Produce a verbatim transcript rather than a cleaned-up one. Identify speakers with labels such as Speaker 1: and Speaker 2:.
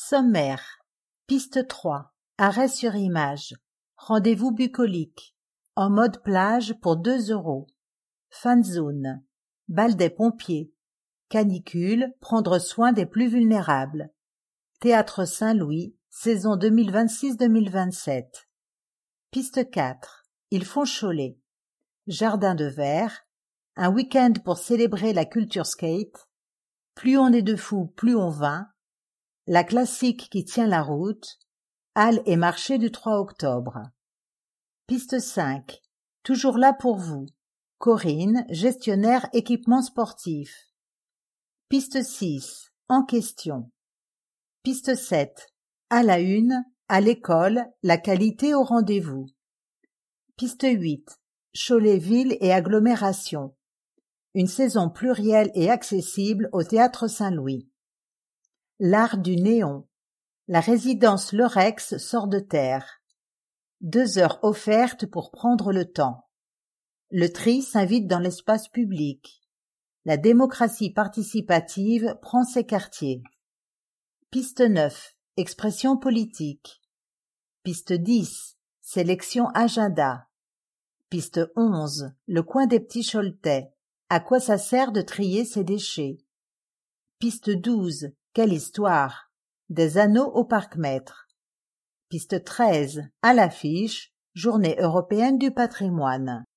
Speaker 1: Sommaire. Piste trois. Arrêt sur image. Rendez-vous bucolique. En mode plage pour deux euros. Fan zone. Bal des pompiers. Canicule, prendre soin des plus vulnérables. Théâtre Saint-Louis, saison deux mille vingt-six deux mille vingt-sept. Piste quatre. Ils font Cholet. Jardin de verre. Un week-end pour célébrer la culture skate. Plus on est de fous, plus on vint. La classique qui tient la route. Halles et marché du trois octobre. Piste cinq. Toujours là pour vous. Corinne, gestionnaire équipement sportif. Piste six. En question. Piste sept. À la une, à l'école, la qualité au rendez-vous. Piste huit. Cholet-Ville et agglomération. Une saison plurielle et accessible au Théâtre Saint-Louis. L'art du néon. La résidence L'Orex sort de terre. Deux heures offertes pour prendre le temps. Le tri s'invite dans l'espace public. La démocratie participative prend ses quartiers. Piste neuf. Expression politique. Piste dix. Sélection agenda. Piste onze. Le coin des petits Choletais. À quoi ça sert de trier ces déchets? Piste douze. Quelle histoire! Des anneaux au parc-mètre. Piste treize. À l'affiche. Journée européenne du patrimoine.